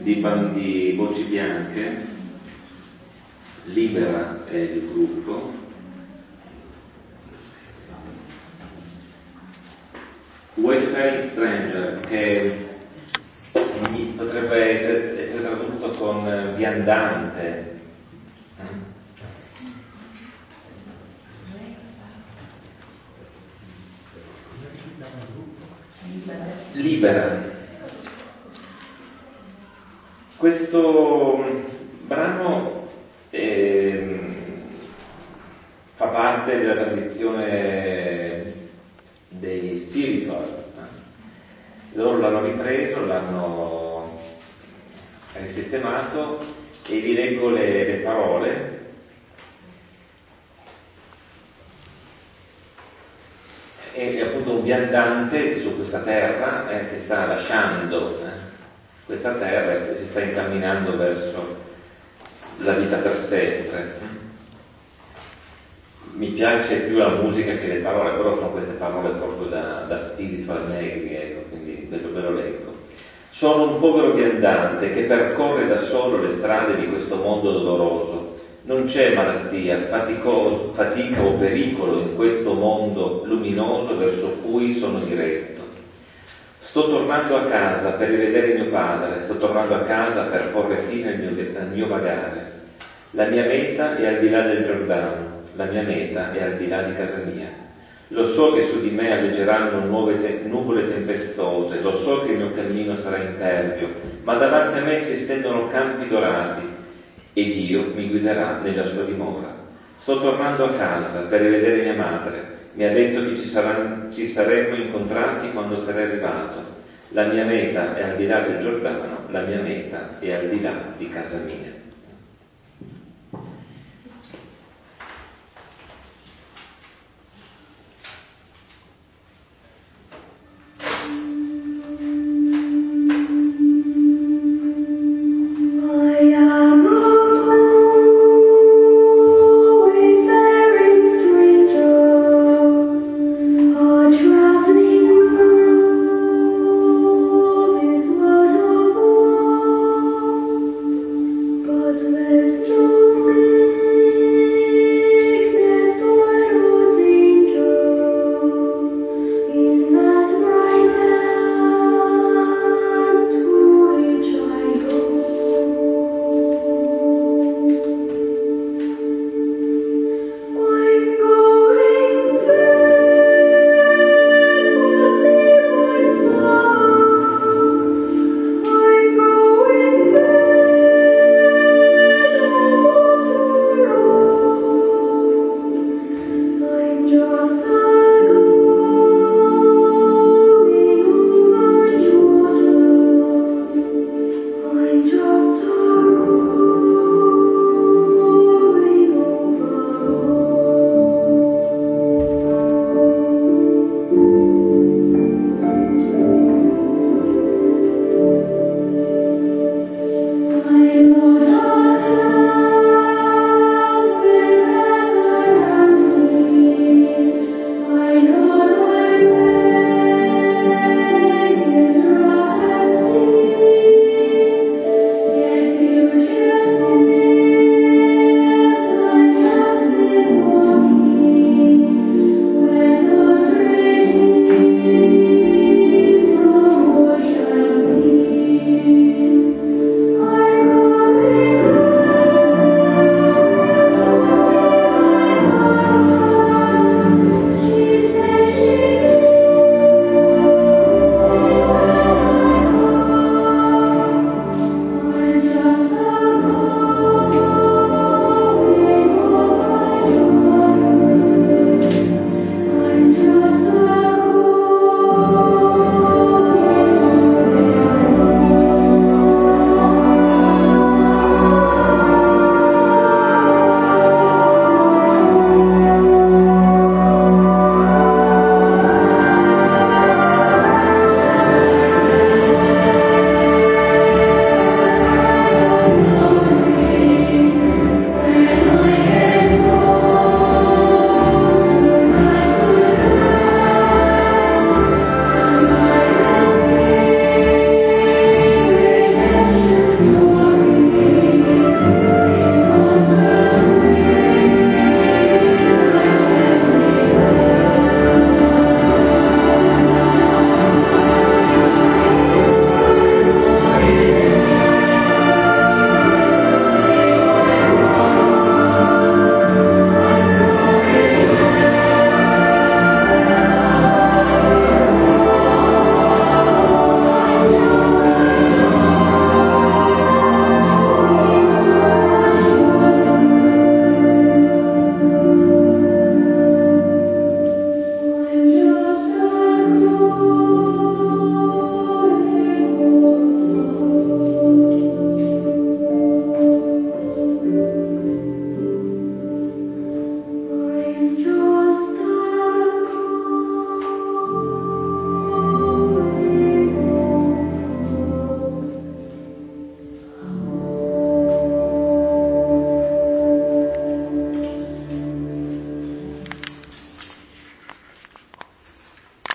di Voci Bianche, Libera è il gruppo, Wayfaring Stranger, che potrebbe essere tradotto con viandante. Libera. Questo brano fa parte della tradizione degli spiritual. Loro l'hanno ripreso, l'hanno risistemato e vi leggo le parole. È appunto un viandante su questa terra che sta lasciando questa terra e si sta incamminando verso la vita per sempre. Mi piace più la musica che le parole, però sono queste parole proprio da spiritual negri, ecco, quindi ve lo leggo. Sono un povero viandante che percorre da solo le strade di questo mondo doloroso. Non c'è malattia, fatica o pericolo in questo mondo luminoso verso cui sono diretto. Sto tornando a casa per rivedere mio padre, sto tornando a casa per porre fine al mio vagare. La mia meta è al di là del Giordano, la mia meta è al di là di casa mia. Lo so che su di me alleggeranno nuove nuvole tempestose, lo so che il mio cammino sarà impervio, ma davanti a me si stendono campi dorati e Dio mi guiderà nella sua dimora. Sto tornando a casa per rivedere mia madre. Mi ha detto che ci saremmo incontrati quando sarei arrivato. La mia meta è al di là del Giordano, la mia meta è al di là di casa mia.